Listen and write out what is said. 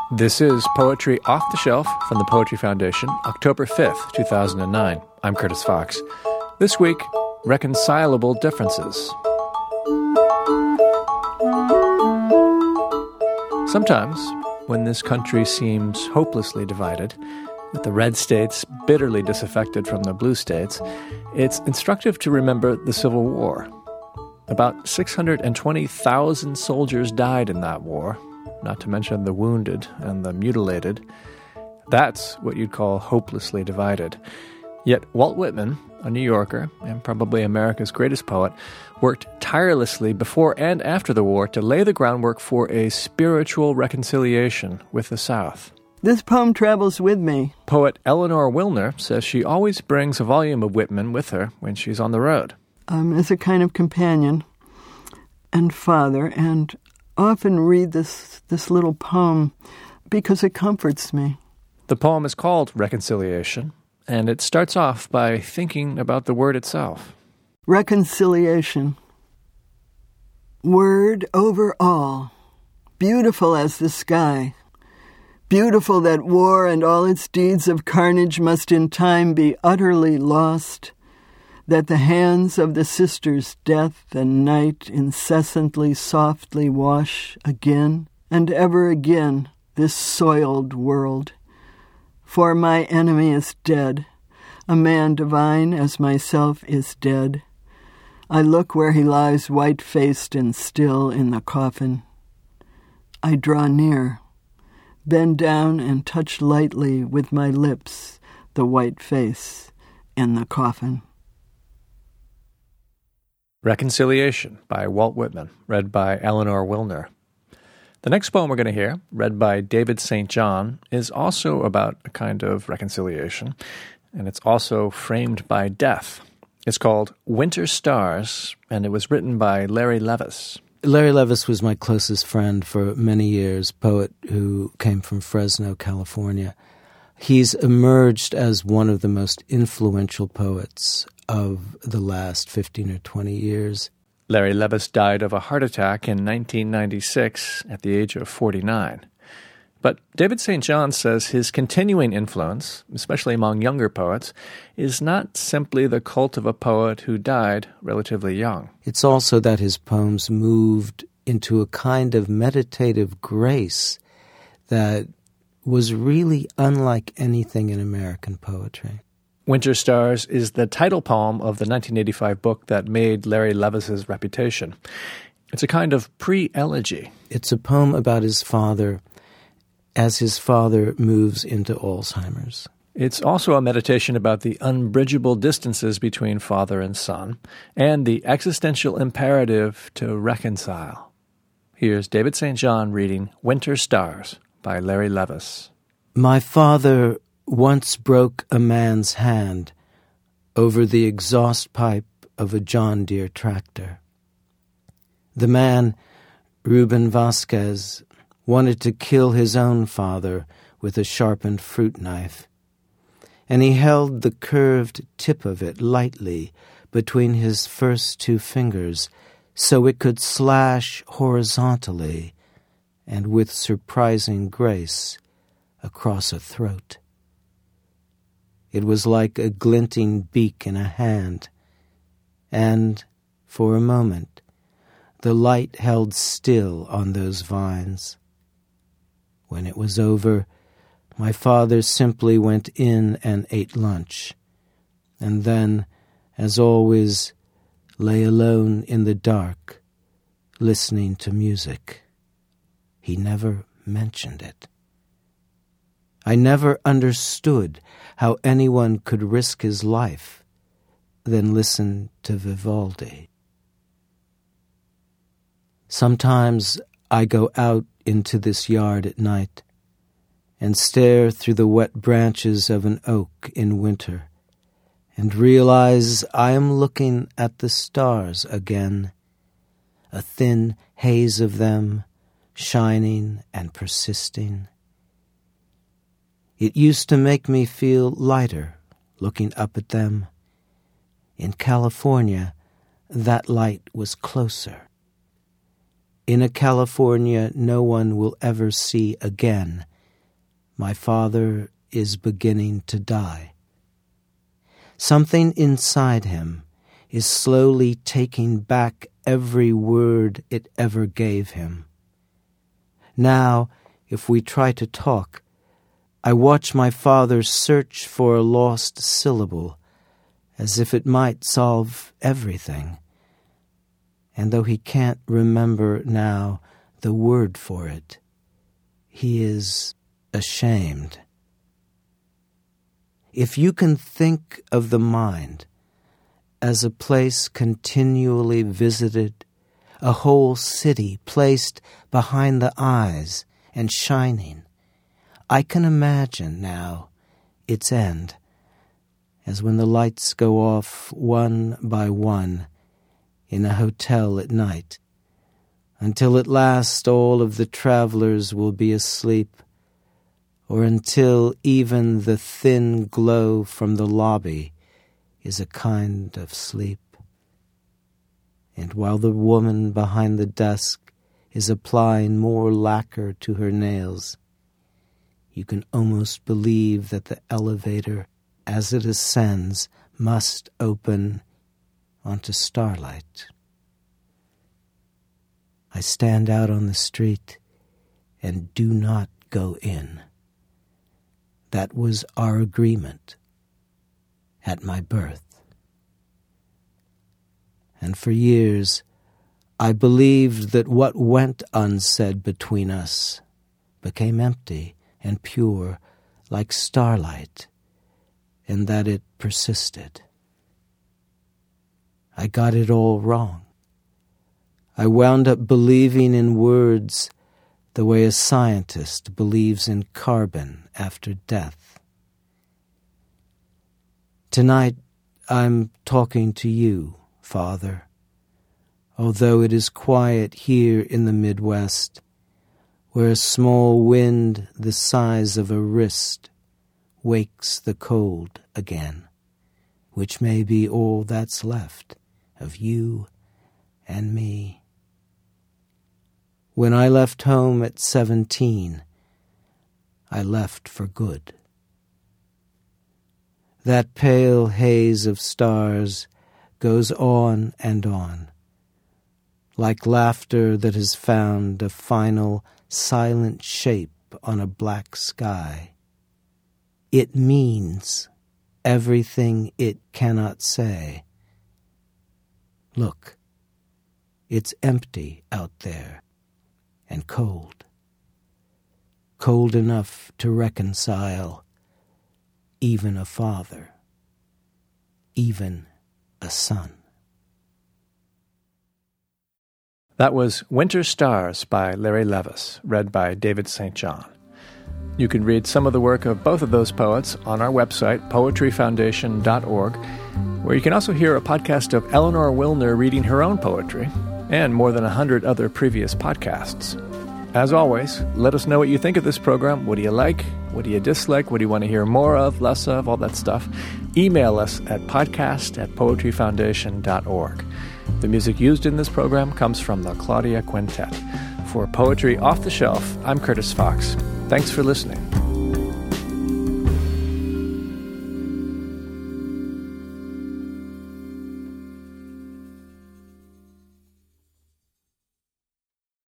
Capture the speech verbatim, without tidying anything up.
This is Poetry Off the Shelf from the Poetry Foundation, October fifth, two thousand nine. I'm Curtis Fox. This week, reconcilable differences. Sometimes, when this country seems hopelessly divided, with the red states bitterly disaffected from the blue states, it's instructive to remember the Civil War. About six hundred twenty thousand soldiers died in that war, not to mention the wounded and the mutilated. That's what you'd call hopelessly divided. Yet Walt Whitman, a New Yorker and probably America's greatest poet, worked tirelessly before and after the war to lay the groundwork for a spiritual reconciliation with the South. This poem travels with me. Poet Eleanor Wilner says she always brings a volume of Whitman with her when she's on the road. Um, as a kind of companion and father, and often read this, this little poem because it comforts me. The poem is called Reconciliation, and it starts off by thinking about the word itself. Reconciliation. Word over all, beautiful as the sky. Beautiful that war and all its deeds of carnage must in time be utterly lost, that the hands of the sisters death and night incessantly softly wash again and ever again this soiled world. For my enemy is dead, a man divine as myself is dead. I look where he lies white-faced and still in the coffin. I draw near, bend down and touch lightly with my lips the white face in the coffin. Reconciliation by Walt Whitman, read by Eleanor Wilner. The next poem we're going to hear, read by David Saint John, is also about a kind of reconciliation, and it's also framed by death. It's called Winter Stars, and it was written by Larry Levis. Larry Levis was my closest friend for many years, poet who came from Fresno, California. He's emerged as one of the most influential poets of the last fifteen or twenty years. Larry Levis died of a heart attack in nineteen ninety-six at the age of forty-nine. But David Saint John says his continuing influence, especially among younger poets, is not simply the cult of a poet who died relatively young. It's also that his poems moved into a kind of meditative grace that was really unlike anything in American poetry. Winter Stars is the title poem of the nineteen eighty-five book that made Larry Levis's reputation. It's a kind of pre-elegy. It's a poem about his father as his father moves into Alzheimer's. It's also a meditation about the unbridgeable distances between father and son, and the existential imperative to reconcile. Here's David Saint John reading Winter Stars by Larry Levis. My father once broke a man's hand over the exhaust pipe of a John Deere tractor. The man, Ruben Vasquez, wanted to kill his own father with a sharpened fruit knife, and he held the curved tip of it lightly between his first two fingers so it could slash horizontally and with surprising grace across a throat. It was like a glinting beak in a hand, and, for a moment, the light held still on those vines. When it was over, my father simply went in and ate lunch, and then, as always, lay alone in the dark, listening to music. He never mentioned it. I never understood how anyone could risk his life, then listen to Vivaldi. Sometimes I go out into this yard at night and stare through the wet branches of an oak in winter and realize I am looking at the stars again, a thin haze of them, shining and persisting. It used to make me feel lighter looking up at them. In California, that light was closer. In a California no one will ever see again My father is beginning to die. Something inside him is slowly taking back every word it ever gave him. Now, if we try to talk, I watch my father search for a lost syllable, as if it might solve everything. And though he can't remember now the word for it, he is ashamed. If you can think of the mind as a place continually visited, a whole city placed behind the eyes and shining, I can imagine now its end, as when the lights go off one by one in a hotel at night, until at last all of the travelers will be asleep, or until even the thin glow from the lobby is a kind of sleep. And while the woman behind the desk is applying more lacquer to her nails, you can almost believe that the elevator, as it ascends, must open onto starlight. I stand out on the street and do not go in. That was our agreement at my birth. And for years, I believed that what went unsaid between us became empty and pure like starlight, and that it persisted. I got it all wrong. I wound up believing in words the way a scientist believes in carbon after death. Tonight, I'm talking to you, Father, although it is quiet here in the Midwest, where a small wind the size of a wrist wakes the cold again, which may be all that's left of you and me. When I left home at seventeen, I left for good. That pale haze of stars goes on and on, like laughter that has found a final silent shape on a black sky. It means everything it cannot say. Look, it's empty out there and cold, cold enough to reconcile even a father, even a son. That was Winter Stars by Larry Levis, read by David Saint John. You can read some of the work of both of those poets on our website, poetry foundation dot org, where you can also hear a podcast of Eleanor Wilner reading her own poetry, and more than a hundred other previous podcasts. As always, let us know what you think of this program. What do you like? What do you dislike? What do you want to hear more of, less of, all that stuff? Email us at podcast at poetry foundation dot org. The music used in this program comes from the Claudia Quintet. For Poetry Off the Shelf, I'm Curtis Fox. Thanks for listening.